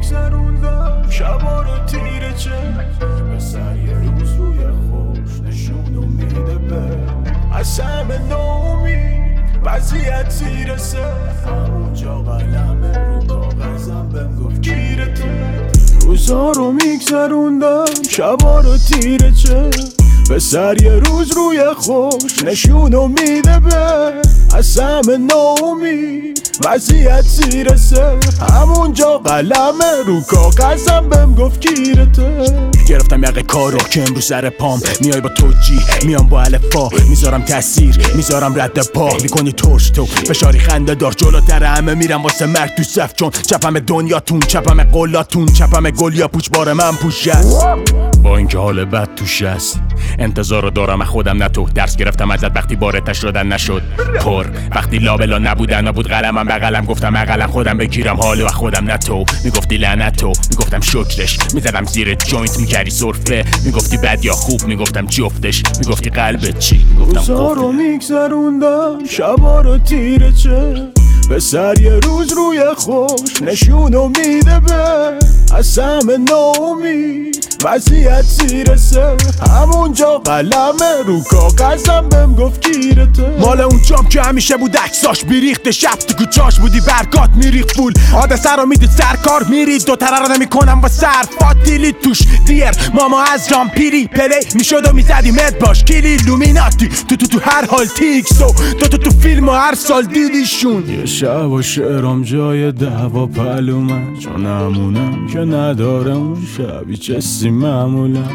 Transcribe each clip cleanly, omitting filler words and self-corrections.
میگذروندم شبا رو تیره چه به سر یه روز روی خوش نشون امیده به از همه نومی وضعیت تیرسه همونجا قلمه رو کاغذم بهم گفت گیرته روزا رو میگذروندم شبا رو تیره چه به سر یه روز روی خوش نشون امیده به از همه نومی وضعیت تیرسه همونجا قلمه رو کاغذم بهم گفت گیرته گرفتم یقه کارو که امروز سر پام میای با توجیه میام با الفا میذارم تاثیر میذارم رد پا میکنی ترش تو فشاری خنده دار جلوتر همه میرم واسه مرگ تو صف چون چپم دنیاتون چپم قلاتون چپم گل یا پوچ بار من پوش است با اینکه حال بد توش است انتظارو دارم از خودم نه تو درس گرفتم ازت وقتی بارتش شدن نشد پر وقتی لابلا نبودن نبود قلمم بغلم گفتم اقلا خودم بگیرم حالو از خودم نه تو میگفتی لعنت تو میگفتم شکرش میزدم زیر جوینت میکردی سرفه میگفتی بد یا خوب میگفتم جفتش میگفتی قلبت چی میگفتم روزا رو میگذروندم شبا رو تیره چه به سر یه روز روی خوش نشون امیده به از همه نومی وضعیت تیرسه همونجا قلمه رو کاغذم بهم گفت گیرته مال اون جام که همیشه بود عکساش بیریخته شب تو کوچاش بودی برگات میریخت فول حادثه رو میدید سرکار میرید دو تره رو نمیکنم با صرفات دیلید توش دیر ماما از رام پیری پلی میشد و میزدی مد باش کلی لومیناتی تو هر حال تیکسو تو فیلم و هر سال دیدیشون یه شب و شعرام جای دعوا پلومن چون همونم که نداره اون شبی چسی معمولم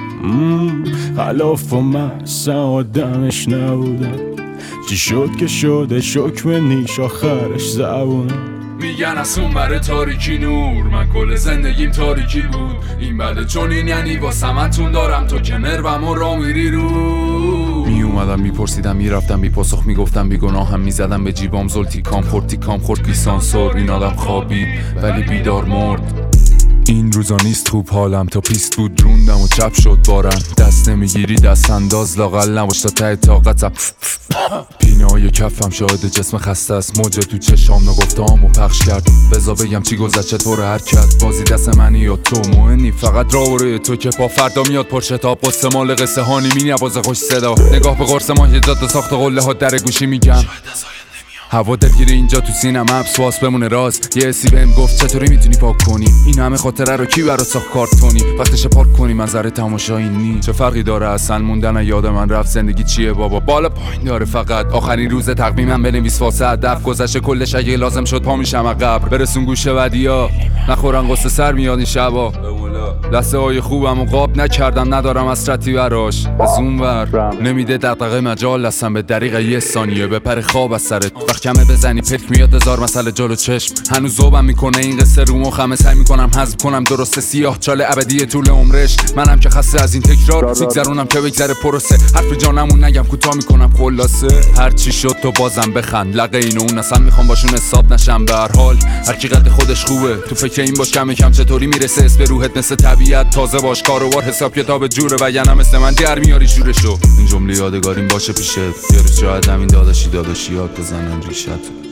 خلاف و محسن آدمش نبودم چی شد که شده شکم نیش آخرش زبونم میگن از اون بره تاریکی نور من کل زندگیم تاریکی بود این بده چون این یعنی واسمتون دارم تو که مروم و را میری رو می اومدم میپرسیدم میرفتم بی پاسخ میگفتم بی گناهم میزدم به جیبام زلتی کام خورد لیسانسور این آدم خوابید ولی بیدار مرد این روزا نیست خوب حالم تا پیست بود روندم و چپ شد بارم دست نمیگیری دست انداز لاغل نباش تا ته طاقتم پینه های کفم شاهد جسم خسته است موجه تو چشام نگفتهامو پخش کرد بذار بگم چی گذشت چطور حرکت بازی دست منی یا تو مهمی فقط راه روی تو که پا فردا میاد پرشتاب قصه مال قصه ها نیمی نواز خوش صدا نگاه به قرص ماه جاده ساخت قله ها در گوشی میگم هوا دلگیره اینجا تو سینم حبس واس بمونه راز یه حسی بهم گفت چطوری میتونی پاک کنی این همه خاطره رو کی برات ساخت کارتونی وقتش پاک کنی منظر تماشایی نی چه فرقی داره اصلا موندن یاد من رفت زندگی چیه بابا بالا پایین داره فقط آخرین روز تقویمم بنویس واسه هدف گذشته کلش اگه لازم شد پا میشم از قبر برسون گوشه ودیا نخورن قصه سر میاد این شبا لحظه های خوبم و قاب نکردم ندارم حسرتی براش از اون ور نمیده دغدغه مجال هستم به دریغ یه ثانیه بپر خواب از سرت وقت کمه بزنی پلک میاد هزار مسئله جلو چشم هنوز ذوبم میکنه این قصه رو مخمه سعی میکنم حذف کنم درسته سیاه چاله ابدی طول عمرش منم که خسته از این تکرار میگذرونم که بگذره پروسه حرف جانمون نگم کوتاه میکنم خلاصه هر چی شد تو بازم بخند لقه این و اون اصلا میخوام باشون حساب نشم به هر حال هر کی قد خودش خوبه تو فکر این باش کم کم چطوری میرسه اس به روحت مثل طبیعت تازه باش کاروبار حساب کتاب جوره و یعنی مثل من در میاری شورشو این جمله یادگاریم باشه پیشت یه روز شاید همین داداشی یاد بزنن ریشت